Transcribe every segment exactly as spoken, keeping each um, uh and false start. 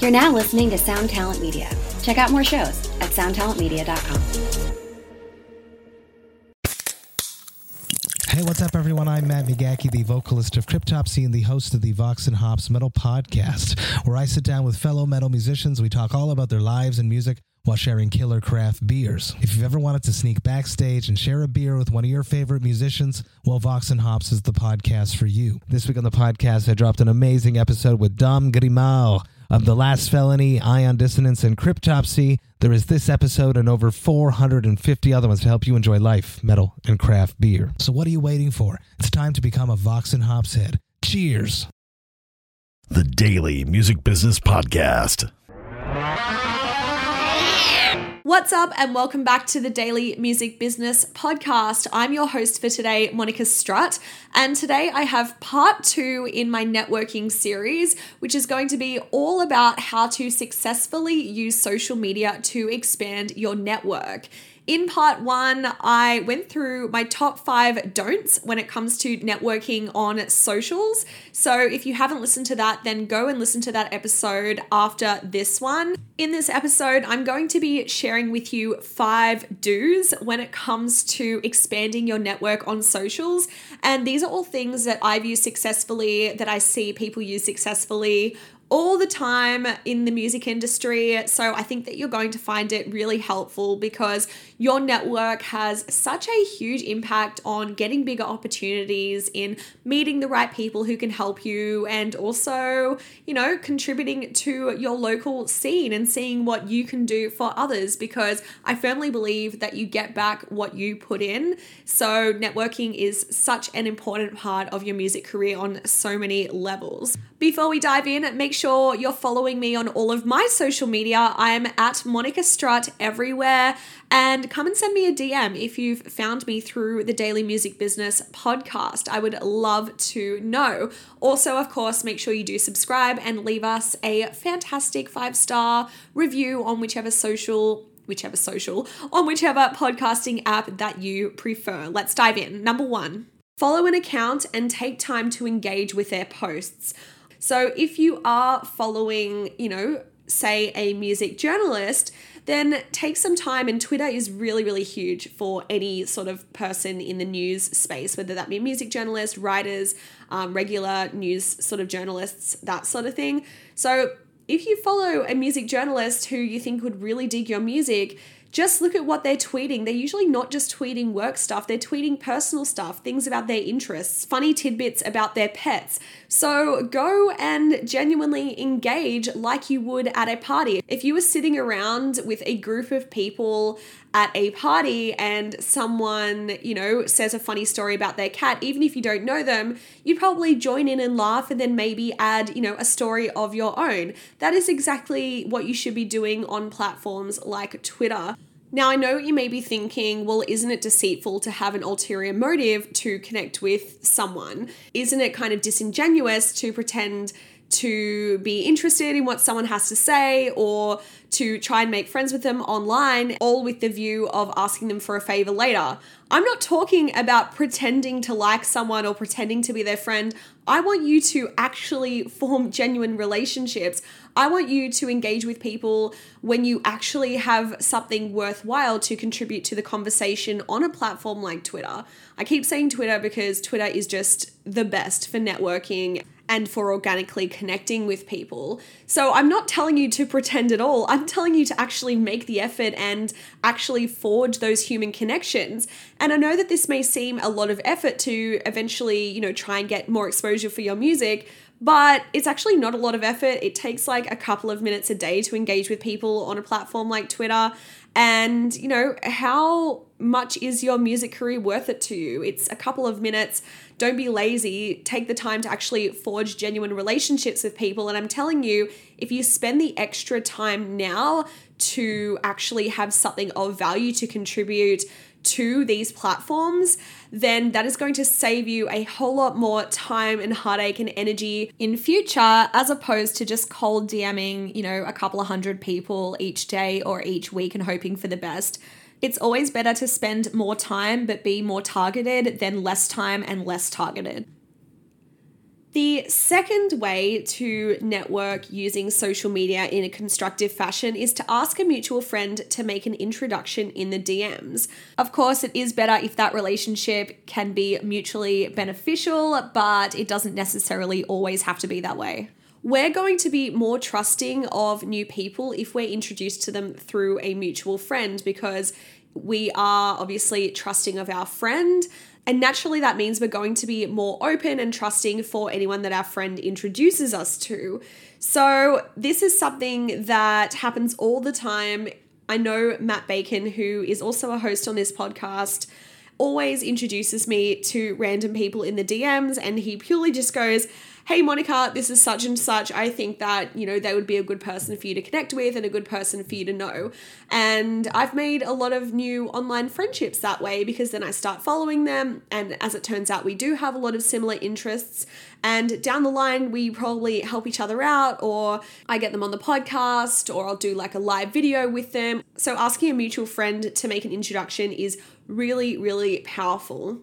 You're now listening to Sound Talent Media. Check out more shows at sound talent media dot com. Hey, what's up, everyone? I'm Matt McGachy, the vocalist of Cryptopsy and the host of the Vox and Hops Metal Podcast, where I sit down with fellow metal musicians. We talk all about their lives and music while sharing killer craft beers. If you've ever wanted to sneak backstage and share a beer with one of your favorite musicians, well, Vox and Hops is the podcast for you. This week on the podcast, I dropped an amazing episode with Dom Grimal of The Last Felony, Ion Dissonance, and Cryptopsy. There is this episode and over four hundred fifty other ones to help you enjoy life, metal, and craft beer. So what are you waiting for? It's time to become a Vox and Hops head. Cheers! The Daily Music Business Podcast. What's up, and welcome back to the Daily Music Business Podcast. I'm your host for today, Monica Strutt, and today I have part two in my networking series, which is going to be all about how to successfully use social media to expand your network. In part one, I went through my top five don'ts when it comes to networking on socials. So if you haven't listened to that, then go and listen to that episode after this one. In this episode, I'm going to be sharing with you five do's when it comes to expanding your network on socials. And these are all things that I've used successfully, that I see people use successfully all the time in the music industry. So I think that you're going to find it really helpful because your network has such a huge impact on getting bigger opportunities, in meeting the right people who can help you, and also, you know, contributing to your local scene and seeing what you can do for others, because I firmly believe that you get back what you put in. So networking is such an important part of your music career on so many levels. Before we dive in, make sure you're following me on all of my social media. I am at Monica Strutt everywhere, and come and send me a D M if you've found me through the Daily Music Business Podcast. I would love to know. Also, of course, make sure you do subscribe and leave us a fantastic five-star review on whichever social whichever social, on whichever podcasting app that you prefer. Let's dive in. Number one, follow an account and take time to engage with their posts. So if you are following, you know, say a music journalist, then take some time, and Twitter is really, really huge for any sort of person in the news space, whether that be a music journalist, writers, um, regular news sort of journalists, that sort of thing. So if you follow a music journalist who you think would really dig your music, just look at what they're tweeting. They're usually not just tweeting work stuff, they're tweeting personal stuff, things about their interests, funny tidbits about their pets. So go and genuinely engage like you would at a party. If you were sitting around with a group of people at a party and someone, you know, says a funny story about their cat, even if you don't know them, you'd probably join in and laugh and then maybe add, you know, a story of your own. That is exactly what you should be doing on platforms like Twitter. Now, I know you may be thinking, well, isn't it deceitful to have an ulterior motive to connect with someone? Isn't it kind of disingenuous to pretend to be interested in what someone has to say, or to try and make friends with them online, all with the view of asking them for a favor later? I'm not talking about pretending to like someone or pretending to be their friend. I want you to actually form genuine relationships. I want you to engage with people when you actually have something worthwhile to contribute to the conversation on a platform like Twitter. I keep saying Twitter because Twitter is just the best for networking and for organically connecting with people. So I'm not telling you to pretend at all. I'm telling you to actually make the effort and actually forge those human connections. And I know that this may seem a lot of effort to eventually, you know, try and get more exposure for your music, but it's actually not a lot of effort. It takes like a couple of minutes a day to engage with people on a platform like Twitter. And, you know, how much is your music career worth it to you? It's a couple of minutes. Don't be lazy. Take the time to actually forge genuine relationships with people. And I'm telling you, if you spend the extra time now to actually have something of value to contribute to these platforms, then that is going to save you a whole lot more time and heartache and energy in future, as opposed to just cold DMing, you know, a couple of hundred people each day or each week and hoping for the best. It's always better to spend more time but be more targeted than less time and less targeted. The second way to network using social media in a constructive fashion is to ask a mutual friend to make an introduction in the D Ms. Of course, it is better if that relationship can be mutually beneficial, but it doesn't necessarily always have to be that way. We're going to be more trusting of new people if we're introduced to them through a mutual friend, because we are obviously trusting of our friend. And naturally, that means we're going to be more open and trusting for anyone that our friend introduces us to. So this is something that happens all the time. I know Matt Bacon, who is also a host on this podcast, always introduces me to random people in the D Ms, and he purely just goes, "Hey, Monica, this is such and such. I think that, you know, they would be a good person for you to connect with and a good person for you to know." And I've made a lot of new online friendships that way, because then I start following them. And as it turns out, we do have a lot of similar interests. And down the line, we probably help each other out, or I get them on the podcast, or I'll do like a live video with them. So asking a mutual friend to make an introduction is really, really powerful.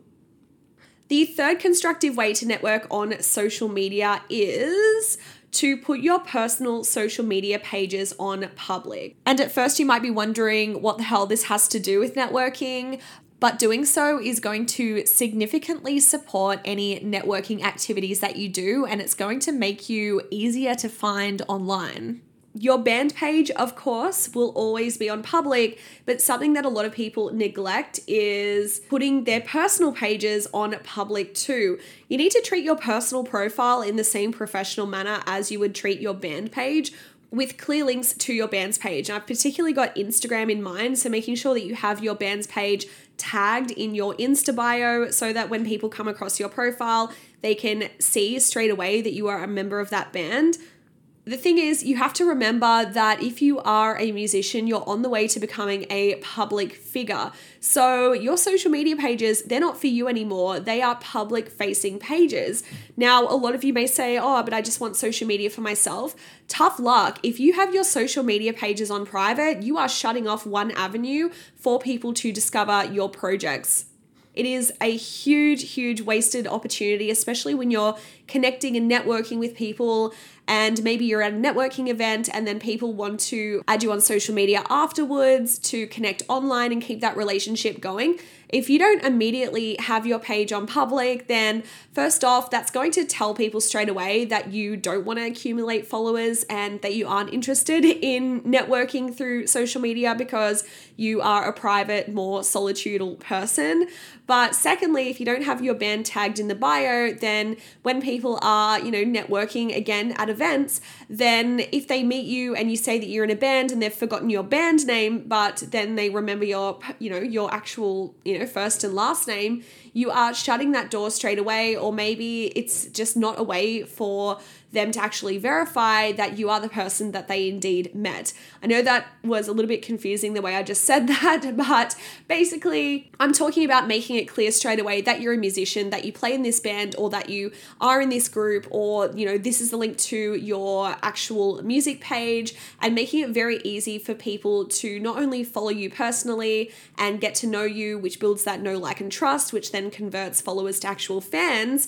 The third constructive way to network on social media is to put your personal social media pages on public. And at first you might be wondering what the hell this has to do with networking, but doing so is going to significantly support any networking activities that you do, and it's going to make you easier to find online. Your band page, of course, will always be on public, but something that a lot of people neglect is putting their personal pages on public too. You need to treat your personal profile in the same professional manner as you would treat your band page, with clear links to your band's page. And I've particularly got Instagram in mind, so making sure that you have your band's page tagged in your Insta bio so that when people come across your profile, they can see straight away that you are a member of that band. The thing is, you have to remember that if you are a musician, you're on the way to becoming a public figure. So your social media pages, they're not for you anymore. They are public facing pages. Now, a lot of you may say, "Oh, but I just want social media for myself." Tough luck. If you have your social media pages on private, you are shutting off one avenue for people to discover your projects. It is a huge, huge wasted opportunity, especially when you're connecting and networking with people, and maybe you're at a networking event and then people want to add you on social media afterwards to connect online and keep that relationship going. If you don't immediately have your page on public, then first off, that's going to tell people straight away that you don't want to accumulate followers and that you aren't interested in networking through social media because you are a private, more solitudinal person. But secondly, if you don't have your band tagged in the bio, then when people are, you know, networking again at events, then if they meet you and you say that you're in a band and they've forgotten your band name, but then they remember your, you know, your actual, you know, first and last name, you are shutting that door straight away. Or maybe it's just not a way for them to actually verify that you are the person that they indeed met. I know that was a little bit confusing the way I just said that, but basically I'm talking about making it clear straight away that you're a musician, that you play in this band, or that you are in this group, or, you know, this is the link to your actual music page, and making it very easy for people to not only follow you personally and get to know you, which builds that know, like, and trust, which then converts followers to actual fans,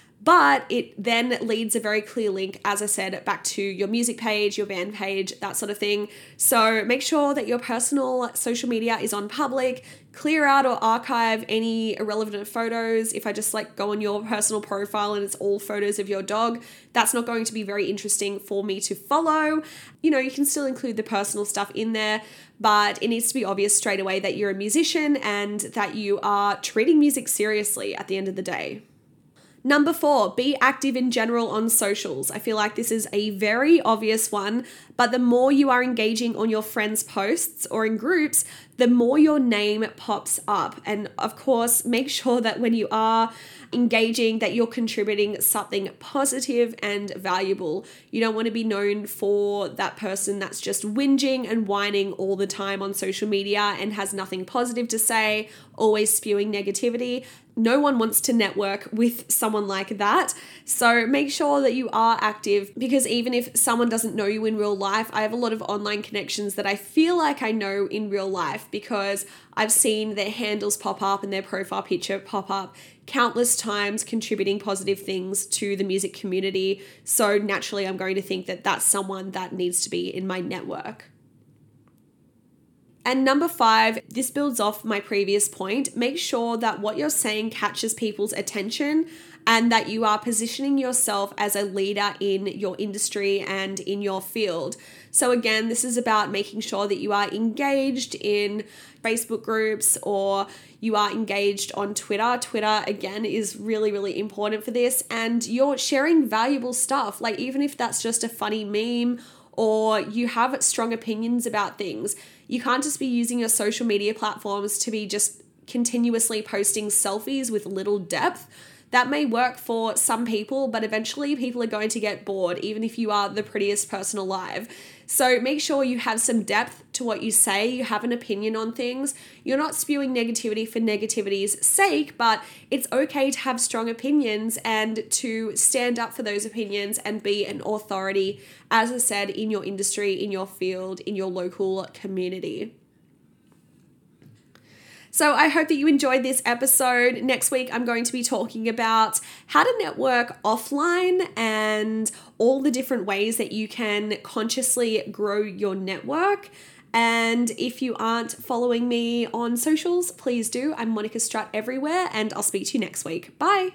but it then leads a very clear link, as I said, back to your music page, your band page, that sort of thing. So make sure that your personal social media is on public. Clear out or archive any irrelevant photos. If I just like go on your personal profile and it's all photos of your dog, that's not going to be very interesting for me to follow. You know, you can still include the personal stuff in there, but it needs to be obvious straight away that you're a musician and that you are treating music seriously at the end of the day. Number four, be active in general on socials. I feel like this is a very obvious one, but the more you are engaging on your friends' posts or in groups, the more your name pops up. And of course, make sure that when you are engaging, that you're contributing something positive and valuable. You don't want to be known for that person that's just whinging and whining all the time on social media and has nothing positive to say, always spewing negativity. No one wants to network with someone like that. So make sure that you are active, because even if someone doesn't know you in real life, I have a lot of online connections that I feel like I know in real life. life, because I've seen their handles pop up and their profile picture pop up countless times, contributing positive things to the music community. So naturally, I'm going to think that that's someone that needs to be in my network. And number five, this builds off my previous point. Make sure that what you're saying catches people's attention and that you are positioning yourself as a leader in your industry and in your field. So again, this is about making sure that you are engaged in Facebook groups or you are engaged on Twitter. Twitter, again, is really, really important for this. And you're sharing valuable stuff, like even if that's just a funny meme or you have strong opinions about things. You can't just be using your social media platforms to be just continuously posting selfies with little depth. That may work for some people, but eventually people are going to get bored, even if you are the prettiest person alive. So make sure you have some depth to what you say. You have an opinion on things. You're not spewing negativity for negativity's sake, but it's okay to have strong opinions and to stand up for those opinions and be an authority, as I said, in your industry, in your field, in your local community. So I hope that you enjoyed this episode. Next week, I'm going to be talking about how to network offline and all the different ways that you can consciously grow your network. And if you aren't following me on socials, please do. I'm Monica Strutt everywhere, and I'll speak to you next week. Bye.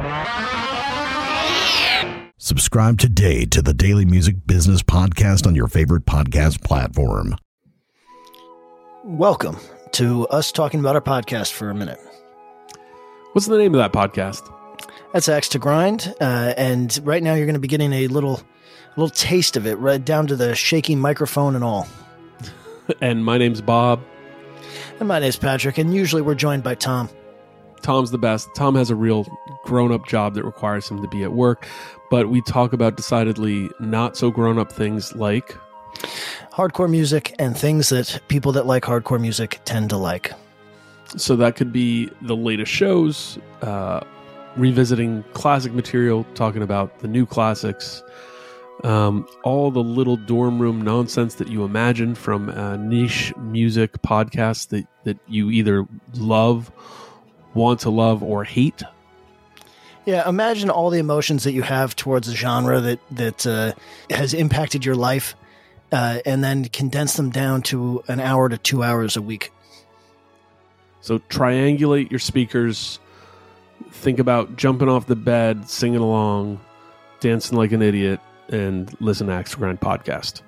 Subscribe today to the Daily Music Business Podcast on your favorite podcast platform. Welcome to us talking about our podcast for a minute. What's the name of that podcast? That's Axe to Grind, uh, and right now you're going to be getting a little, little taste of it, right down to the shaky microphone and all. And my name's Bob. And my name's Patrick, and usually we're joined by Tom. Tom's the best. Tom has a real grown-up job that requires him to be at work, but we talk about decidedly not so grown-up things like hardcore music and things that people that like hardcore music tend to like. So that could be the latest shows, uh, revisiting classic material, talking about the new classics, um, all the little dorm room nonsense that you imagine from uh, niche music podcasts that, that you either love, want to love, or hate. Yeah, imagine all the emotions that you have towards a genre that, that uh, has impacted your life. Uh, and then condense them down to an hour to two hours a week. So triangulate your speakers. Think about jumping off the bed, singing along, dancing like an idiot, and listen to Axe to Grind podcast.